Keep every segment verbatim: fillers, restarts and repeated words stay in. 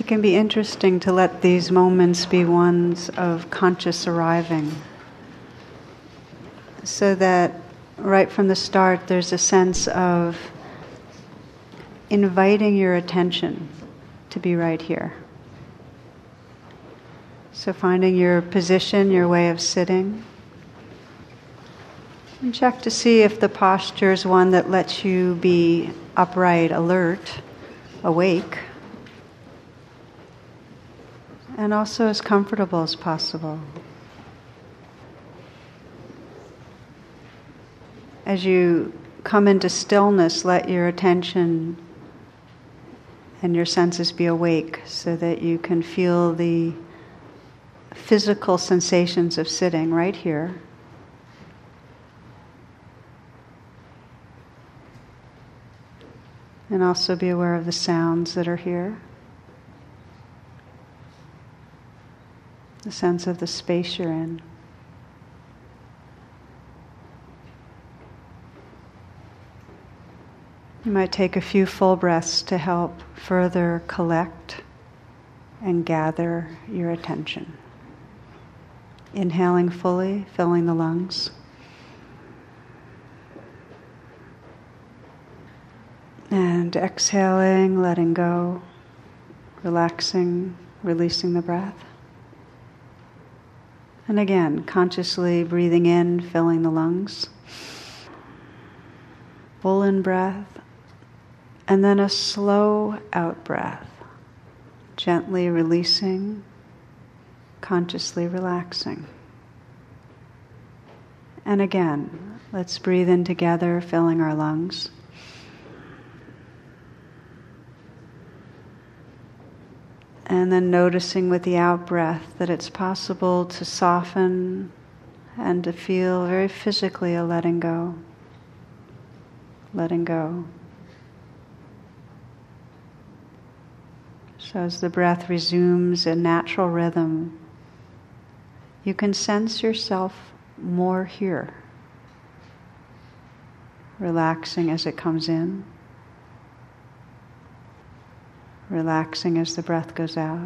it can be interesting to let these moments be ones of conscious arriving, so that right from the start there's a sense of inviting your attention to be right here. So finding your position, your way of sitting, and check to see if the posture is one that lets you be upright, alert, awake, and also as comfortable as possible. As you come into stillness, let your attention and your senses be awake so that you can feel the physical sensations of sitting right here. And also be aware of the sounds that are here. The sense of the space you're in. You might take a few full breaths to help further collect and gather your attention. Inhaling fully, filling the lungs. And exhaling, letting go, relaxing, releasing the breath. And again, consciously breathing in, filling the lungs. Full in breath. And then a slow out breath. Gently releasing, consciously relaxing. And again, let's breathe in together, filling our lungs. And then noticing with the out-breath that it's possible to soften and to feel very physically a letting go. Letting go. So as the breath resumes a natural rhythm, you can sense yourself more here. Relaxing as it comes in. Relaxing as the breath goes out.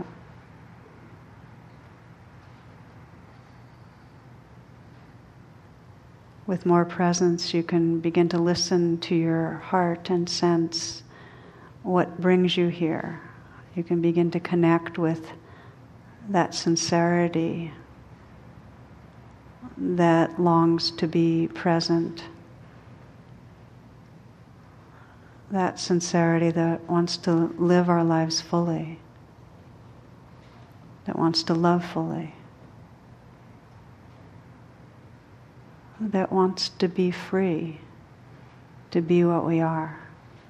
With more presence, you can begin to listen to your heart and sense what brings you here. You can begin to connect with that sincerity that longs to be present. That sincerity that wants to live our lives fully, that wants to love fully, that wants to be free, to be what we are.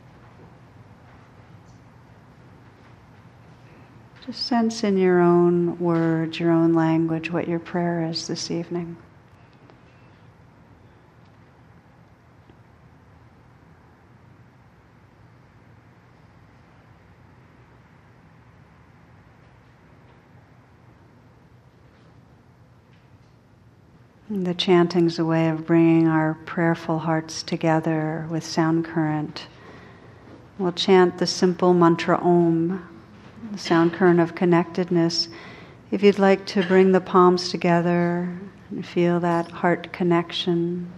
Just sense in your own words, your own language, what your prayer is this evening. The chanting's a way of bringing our prayerful hearts together with sound current. We'll chant the simple mantra Om, the sound current of connectedness. If you'd like to bring the palms together and feel that heart connection,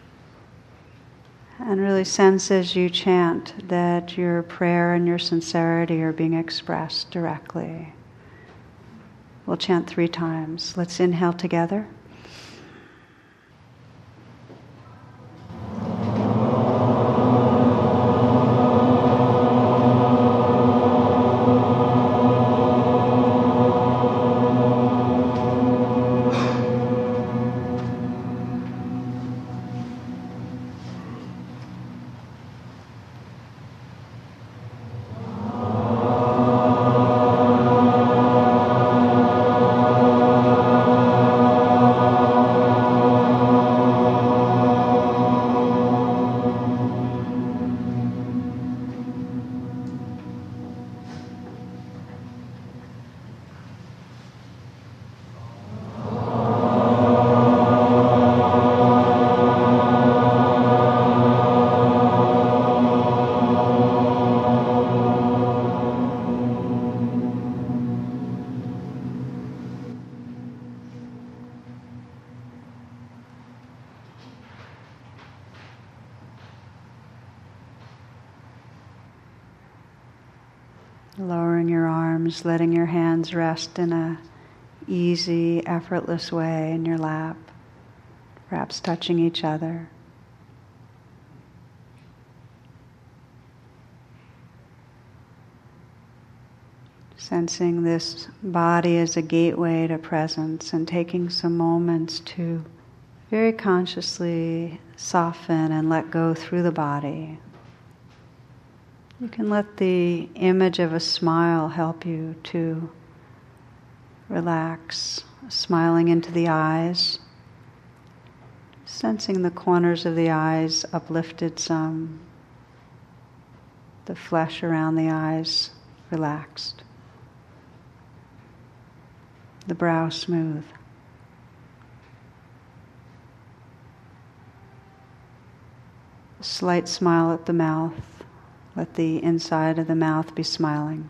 and really sense as you chant that your prayer and your sincerity are being expressed directly. We'll chant three times. Let's inhale together. Lowering your arms, letting your hands rest in a easy, effortless way in your lap, perhaps touching each other. Sensing this body as a gateway to presence and taking some moments to very consciously soften and let go through the body. You can let the image of a smile help you to relax, smiling into the eyes, sensing the corners of the eyes uplifted some, the flesh around the eyes relaxed, the brow smooth. A slight smile at the mouth. Let the inside of the mouth be smiling.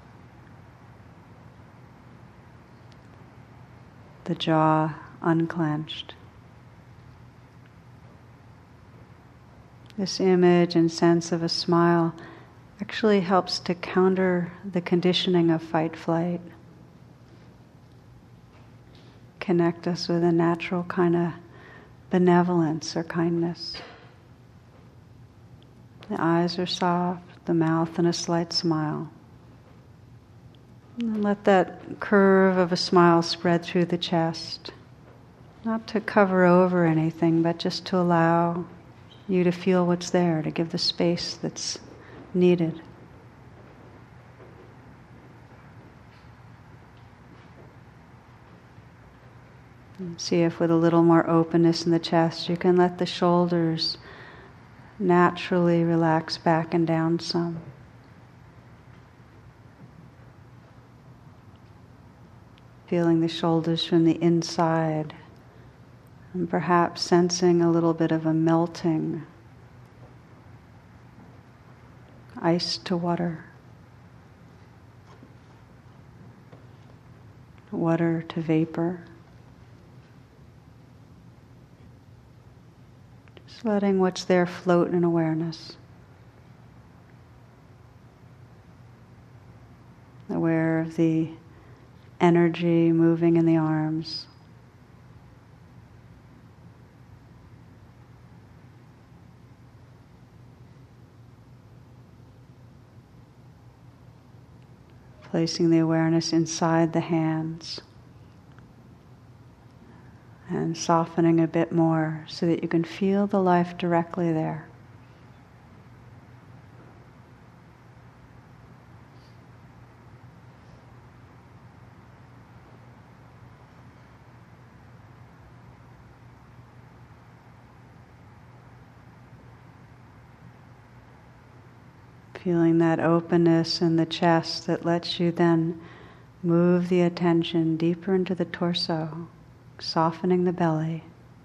The jaw unclenched. This image and sense of a smile actually helps to counter the conditioning of fight-flight. Connect us with a natural kind of benevolence or kindness. The eyes are soft, the mouth and a slight smile. And let that curve of a smile spread through the chest. Not to cover over anything, but just to allow you to feel what's there, to give the space that's needed. And see if with a little more openness in the chest, you can let the shoulders naturally relax back and down some. Feeling the shoulders from the inside, and perhaps sensing a little bit of a melting, ice to water, water to vapor. Just letting what's there float in awareness. Aware of the energy moving in the arms. Placing the awareness inside the hands and softening a bit more so that you can feel the life directly there. Feeling that openness in the chest that lets you then move the attention deeper into the torso, softening the belly.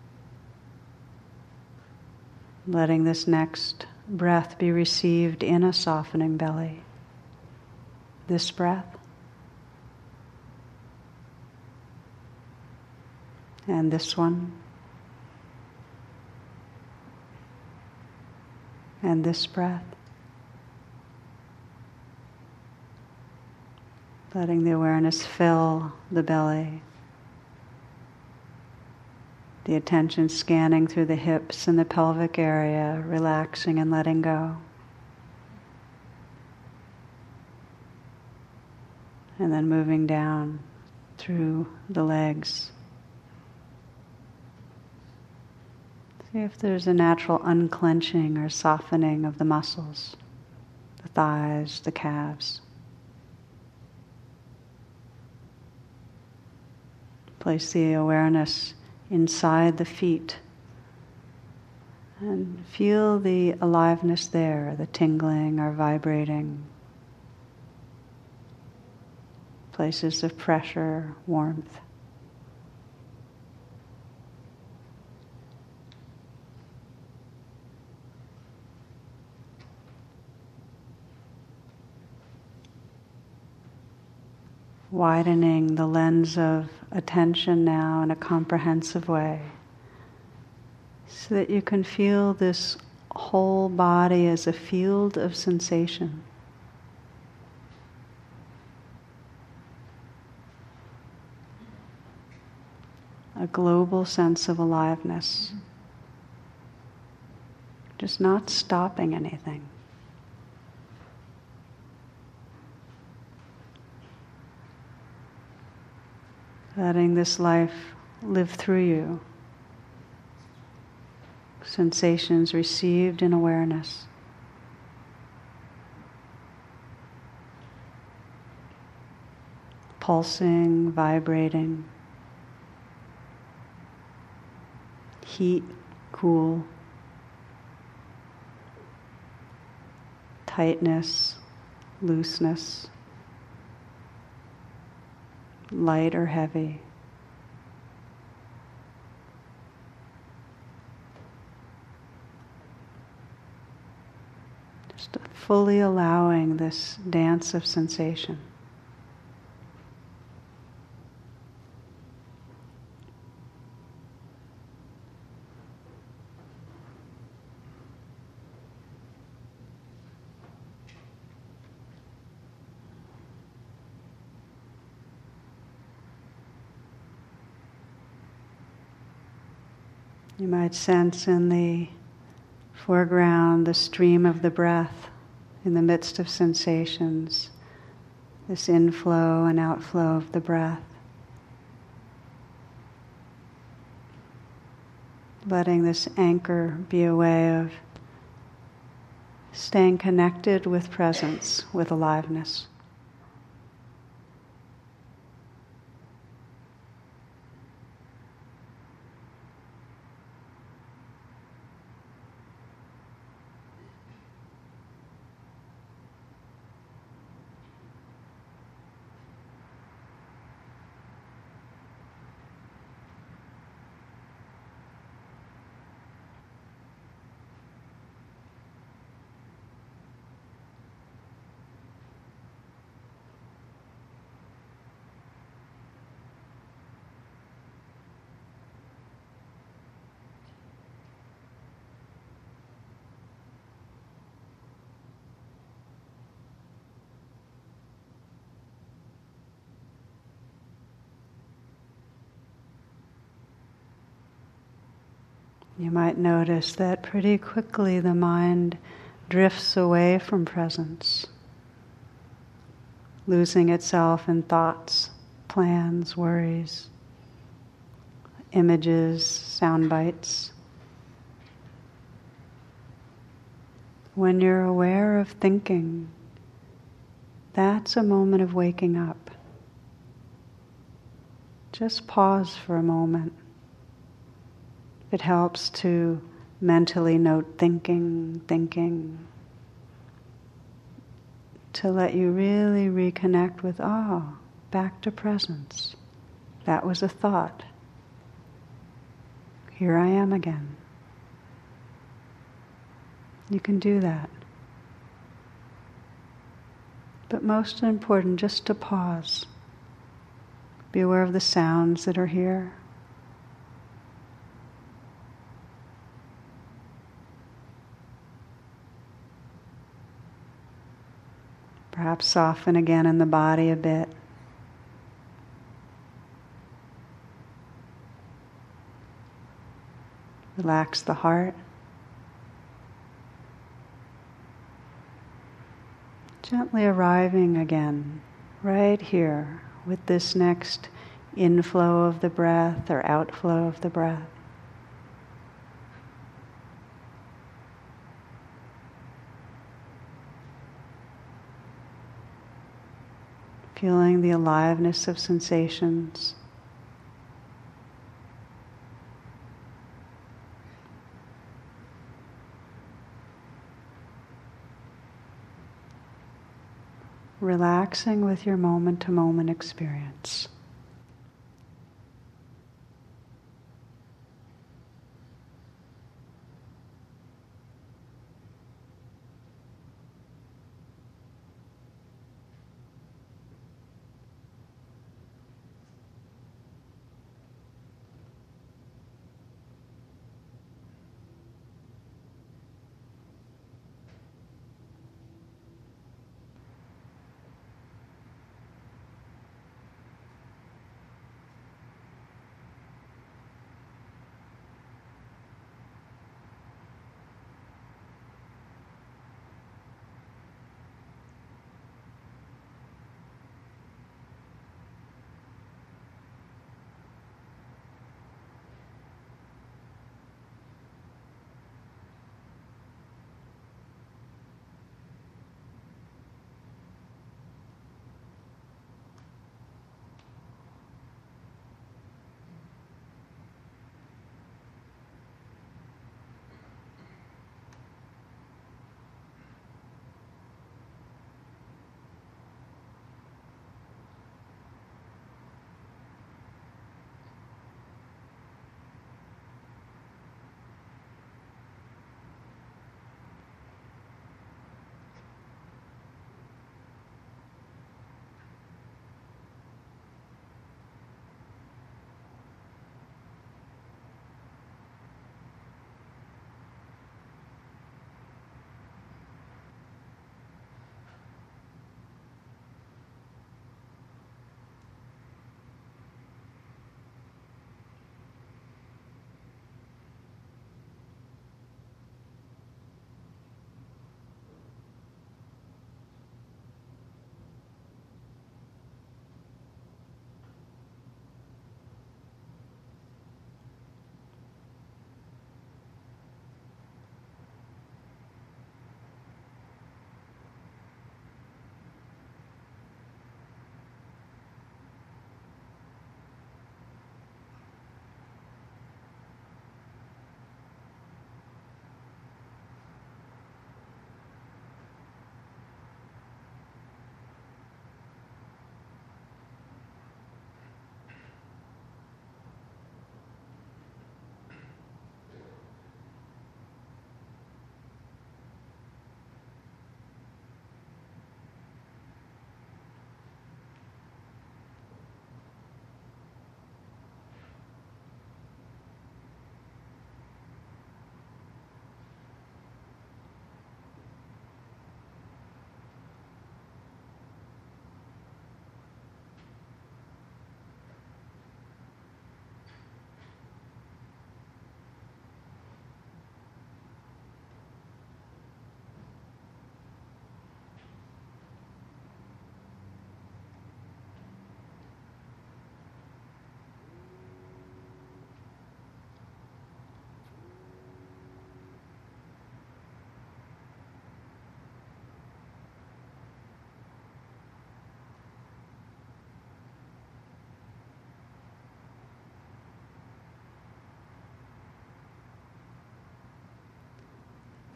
Letting this next breath be received in a softening belly. This breath. And this one. And this breath. Letting the awareness fill the belly. The attention scanning through the hips and the pelvic area, relaxing and letting go. And then moving down through the legs. See if there's a natural unclenching or softening of the muscles, the thighs, the calves. Place the awareness inside the feet and feel the aliveness there, the tingling or vibrating. Places of pressure, warmth. Widening the lens of attention now in a comprehensive way so that you can feel this whole body as a field of sensation. a global sense of aliveness. Just not stopping anything. Letting this life live through you. Sensations received in awareness. Pulsing, vibrating. Heat, cool. Tightness, looseness. Light or heavy. Just fully allowing this dance of sensation. You might sense in the foreground the stream of the breath in the midst of sensations, this inflow and outflow of the breath. Letting this anchor be a way of staying connected with presence, with aliveness. You might notice that pretty quickly the mind drifts away from presence, losing itself in thoughts, plans, worries, images, sound bites. When you're aware of thinking, that's a moment of waking up. Just pause for a moment. It helps to mentally note thinking, thinking, to let you really reconnect with, ah, oh, back to presence. That was a thought. Here I am again. You can do that. But most important, just to pause. Be aware of the sounds that are here. Perhaps soften again in the body a bit. Relax the heart. Gently arriving again, right here, with this next inflow of the breath or outflow of the breath. Feeling the aliveness of sensations. Relaxing with your moment-to-moment experience.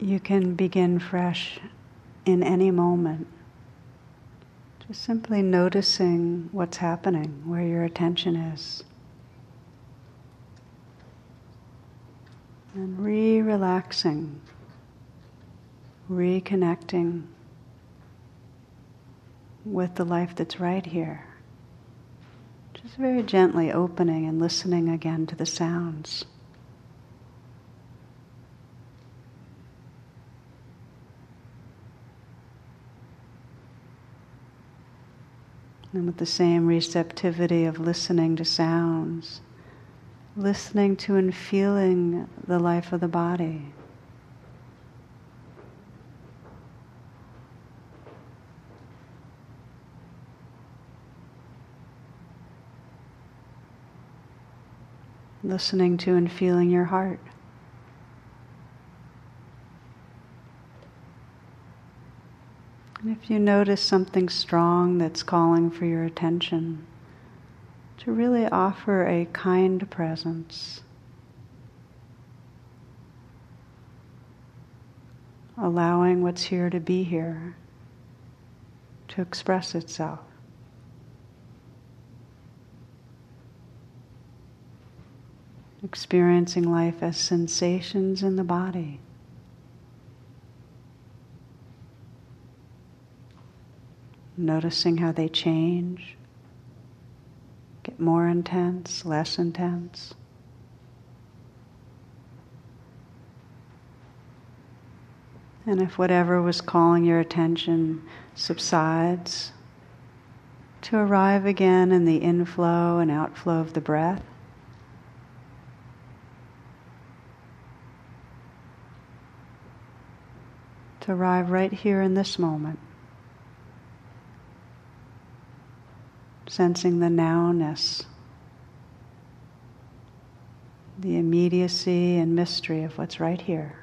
you can begin fresh in any moment. Just simply noticing what's happening, where your attention is. And re-relaxing, reconnecting with the life that's right here. Just very gently opening and listening again to the sounds. And with the same receptivity of listening to sounds, listening to and feeling the life of the body. Listening to and feeling your heart. And if you notice something strong that's calling for your attention, to really offer a kind presence, allowing what's here to be here, to express itself. Experiencing life as sensations in the body. Noticing how they change, get more intense, less intense. And if whatever was calling your attention subsides, to arrive again in the inflow and outflow of the breath. To arrive right here in this moment. Sensing the nowness, the immediacy and mystery of what's right here.